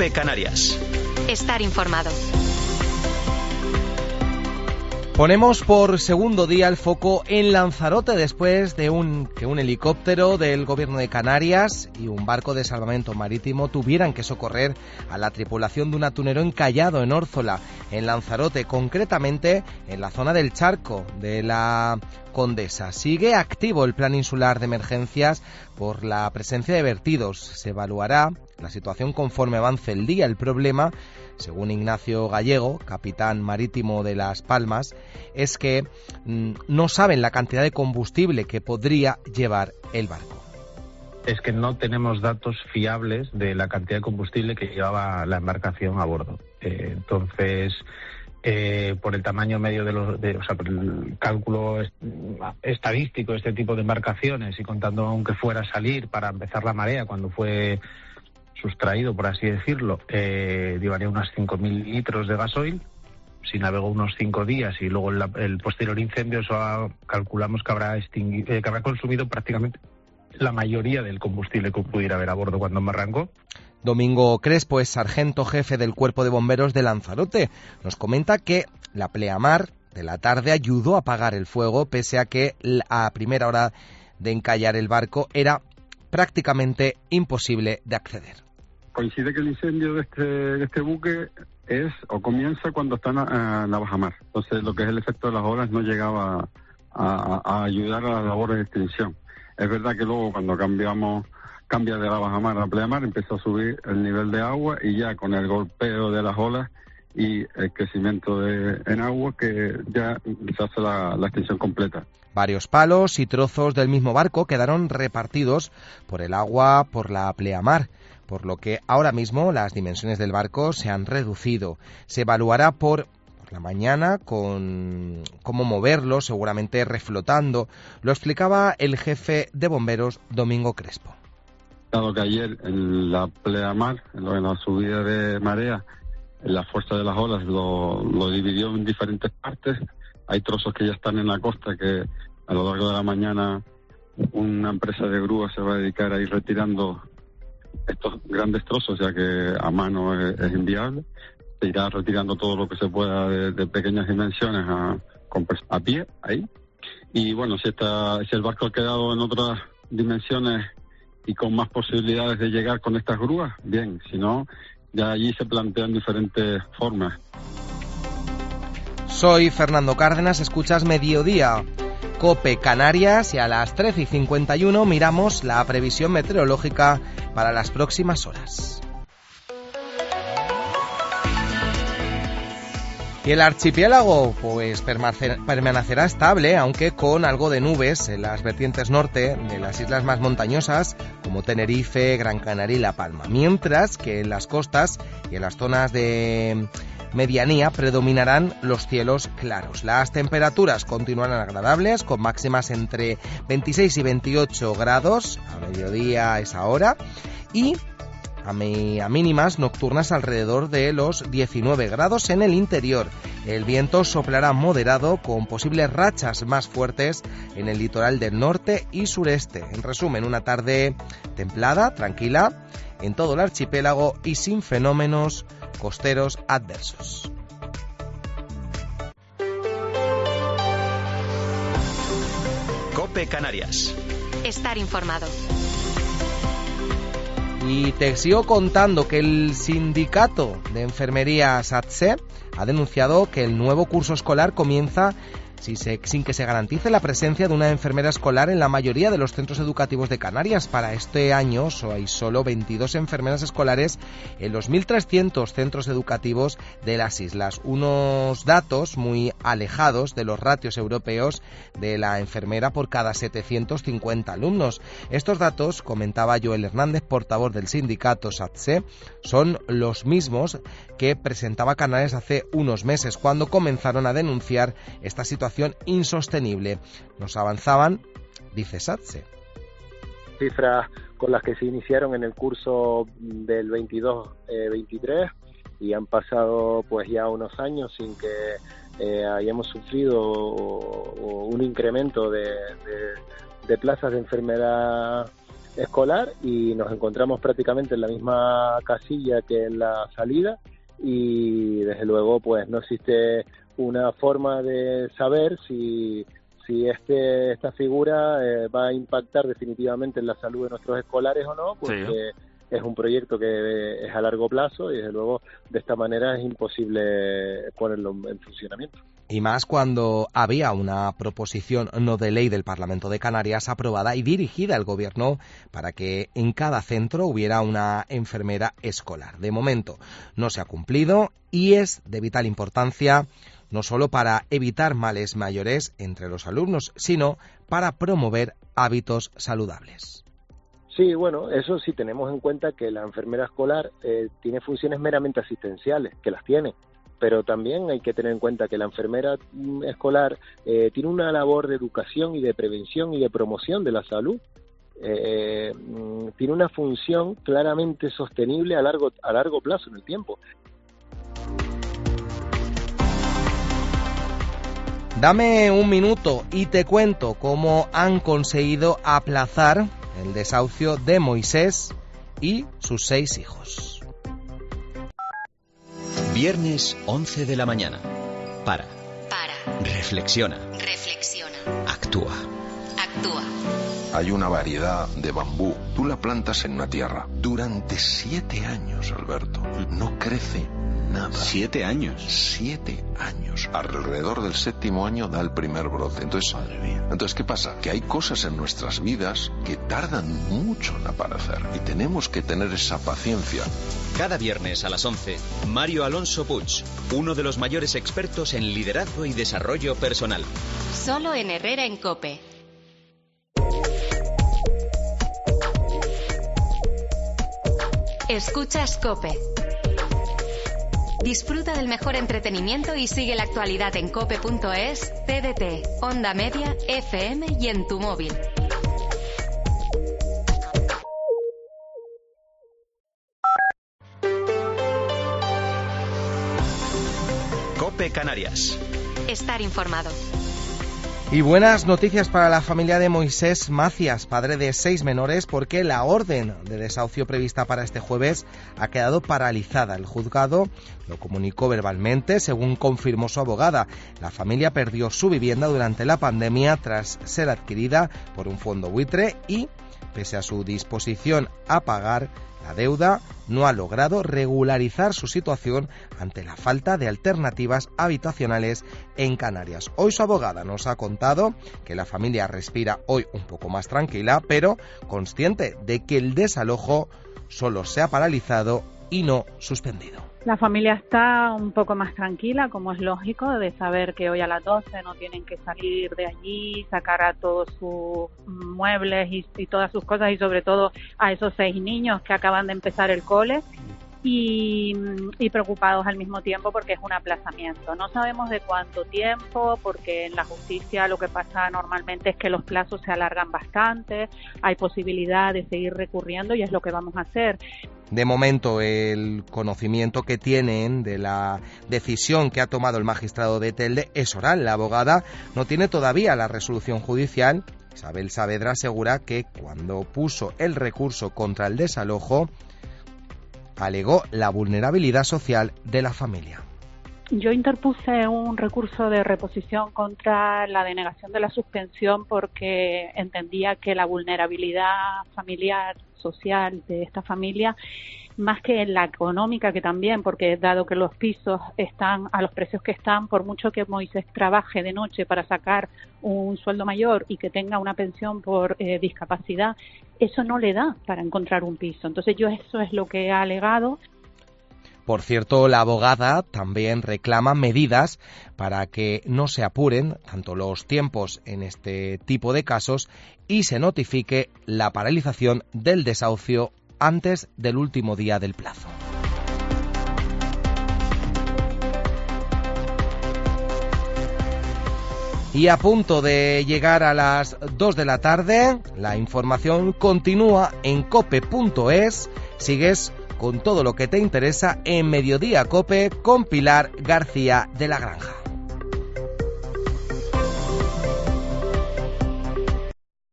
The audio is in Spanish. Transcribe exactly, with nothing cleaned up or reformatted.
COPE Canarias. Estar informado. Ponemos por segundo día el foco en Lanzarote después de un, que un helicóptero del Gobierno de Canarias y un barco de salvamento marítimo tuvieran que socorrer a la tripulación de un atunero encallado en Órzola, en Lanzarote, concretamente en la zona del Charco de la Condesa. Sigue activo el plan insular de emergencias por la presencia de vertidos. Se evaluará la situación conforme avance el día. El problema, según Ignacio Gallego, capitán marítimo de Las Palmas, es que mmm, no saben la cantidad de combustible que podría llevar el barco. Es que no tenemos datos fiables de la cantidad de combustible que llevaba la embarcación a bordo. Eh, entonces, eh, por el tamaño medio de los, de, o sea, por el cálculo est- estadístico de este tipo de embarcaciones y contando aunque fuera a salir para empezar la marea cuando fue sustraído, por así decirlo, eh, llevaría unos cinco mil litros de gasoil. Si navegó unos cinco días y luego el, el posterior incendio, eso ha, calculamos que habrá, extingui, eh, que habrá consumido prácticamente la mayoría del combustible que pudiera haber a bordo cuando arrancó. Domingo Crespo es sargento jefe del Cuerpo de Bomberos de Lanzarote. Nos comenta que la pleamar de la tarde ayudó a apagar el fuego, pese a que a primera hora de encallar el barco era prácticamente imposible de acceder. Coincide que el incendio de este, de este buque es o comienza cuando está en la, en la bajamar. Entonces, lo que es el efecto de las olas no llegaba a, a ayudar a las labores de extinción. Es verdad que luego cuando cambiamos cambia de la bajamar a pleamar, empieza a subir el nivel de agua y ya con el golpeo de las olas y el crecimiento de, en agua que ya se hace la, la extinción completa. Varios palos y trozos del mismo barco quedaron repartidos por el agua por la pleamar, por lo que ahora mismo las dimensiones del barco se han reducido. Se evaluará por, por la mañana con cómo moverlo, seguramente reflotando. Lo explicaba el jefe de bomberos, Domingo Crespo. Dado que ayer en la pleamar, en la subida de marea, la fuerza de las olas lo, lo dividió en diferentes partes. Hay trozos que ya están en la costa que a lo largo de la mañana una empresa de grúa se va a dedicar a ir retirando estos grandes trozos, ya que a mano es, es inviable. Se irá retirando todo lo que se pueda de, de pequeñas dimensiones a, a pie, ahí. Y bueno, si, esta, si el barco ha quedado en otras dimensiones y con más posibilidades de llegar con estas grúas, bien, si no, ya allí se plantean diferentes formas. Soy Fernando Cárdenas, escuchas Mediodía, COPE Canarias, y a las trece y cincuenta y uno miramos la previsión meteorológica para las próximas horas. Y el archipiélago pues permanecerá estable, aunque con algo de nubes en las vertientes norte de las islas más montañosas, como Tenerife, Gran Canaria y La Palma, mientras que en las costas y en las zonas de medianía predominarán los cielos claros. Las temperaturas continuarán agradables, con máximas entre veintiséis y veintiocho grados a mediodía a esa hora, y a, mi, a mínimas nocturnas alrededor de los diecinueve grados en el interior. El viento soplará moderado con posibles rachas más fuertes en el litoral del norte y sureste. En resumen, una tarde templada, tranquila en todo el archipiélago y sin fenómenos costeros adversos. COPE Canarias. Estar informado. Y te sigo contando que el sindicato de enfermería SATSE ha denunciado que el nuevo curso escolar comienza si se, sin que se garantice la presencia de una enfermera escolar en la mayoría de los centros educativos de Canarias. Para este año hay solo veintidós enfermeras escolares en los mil trescientos centros educativos de las islas. Unos datos muy alejados de los ratios europeos de la enfermera por cada setecientos cincuenta alumnos. Estos datos, comentaba Joel Hernández, portavoz del sindicato SATSE, son los mismos que presentaba Canarias hace unos meses, cuando comenzaron a denunciar esta situación insostenible. Nos avanzaban, dice SATSE. Cifras con las que se iniciaron en el curso del veintidós veintitrés y han pasado pues ya unos años sin que eh, hayamos sufrido o, o un incremento de, de, de plazas de enfermera escolar y nos encontramos prácticamente en la misma casilla que en la salida y desde luego pues no existe una forma de saber si, si este, esta figura eh, va a impactar definitivamente en la salud de nuestros escolares o no, porque sí. Es un proyecto que es a largo plazo y desde luego de esta manera es imposible ponerlo en funcionamiento. Y más cuando había una proposición no de ley del Parlamento de Canarias aprobada y dirigida al Gobierno para que en cada centro hubiera una enfermera escolar. De momento no se ha cumplido y es de vital importancia no solo para evitar males mayores entre los alumnos, sino para promover hábitos saludables. Sí, bueno, eso sí tenemos en cuenta que la enfermera escolar eh, tiene funciones meramente asistenciales, que las tiene, pero también hay que tener en cuenta que la enfermera escolar eh, tiene una labor de educación y de prevención y de promoción de la salud. Eh, tiene una función claramente sostenible a largo, a largo plazo en el tiempo. Dame un minuto y te cuento cómo han conseguido aplazar el desahucio de Moisés y sus seis hijos. Viernes once de la mañana. Para. Para. Reflexiona. Reflexiona. Actúa. Actúa. Hay una variedad de bambú. Tú la plantas en una tierra. Durante siete años, Alberto, no crece nada. ¿Siete años? Siete años. Alrededor del séptimo año da el primer brote. Entonces, madre mía. Entonces, ¿qué pasa? Que hay cosas en nuestras vidas que tardan mucho en aparecer. Y tenemos que tener esa paciencia. Cada viernes a las once, Mario Alonso Puig, uno de los mayores expertos en liderazgo y desarrollo personal. Solo en Herrera en COPE. Escuchas COPE. Disfruta del mejor entretenimiento y sigue la actualidad en cope punto es, T D T, Onda Media, F M y en tu móvil. COPE Canarias. Estar informado. Y buenas noticias para la familia de Moisés Macias, padre de seis menores, porque la orden de desahucio prevista para este jueves ha quedado paralizada. El juzgado lo comunicó verbalmente, según confirmó su abogada. La familia perdió su vivienda durante la pandemia tras ser adquirida por un fondo buitre y, pese a su disposición a pagar la deuda, no ha logrado regularizar su situación ante la falta de alternativas habitacionales en Canarias. Hoy su abogada nos ha contado que la familia respira hoy un poco más tranquila, pero consciente de que el desalojo solo se ha paralizado y no suspendido. La familia está un poco más tranquila, como es lógico, de saber que hoy a las doce no tienen que salir de allí, sacar a todos sus muebles y, y todas sus cosas, y sobre todo a esos seis niños que acaban de empezar el cole, y, y preocupados al mismo tiempo porque es un aplazamiento. No sabemos de cuánto tiempo, porque en la justicia lo que pasa normalmente es que los plazos se alargan bastante, hay posibilidad de seguir recurriendo y es lo que vamos a hacer. De momento, el conocimiento que tienen de la decisión que ha tomado el magistrado de Telde es oral. La abogada no tiene todavía la resolución judicial. Isabel Saavedra asegura que cuando puso el recurso contra el desalojo, alegó la vulnerabilidad social de la familia. Yo interpuse un recurso de reposición contra la denegación de la suspensión porque entendía que la vulnerabilidad familiar, social de esta familia, más que la económica, que también, porque dado que los pisos están a los precios que están, por mucho que Moisés trabaje de noche para sacar un sueldo mayor y que tenga una pensión por eh, discapacidad, eso no le da para encontrar un piso. Entonces yo eso es lo que he alegado. Por cierto, la abogada también reclama medidas para que no se apuren tanto los tiempos en este tipo de casos y se notifique la paralización del desahucio antes del último día del plazo. Y a punto de llegar a las dos de la tarde, la información continúa en cope punto es. Sigues con todo lo que te interesa en Mediodía Cope con Pilar García de la Granja.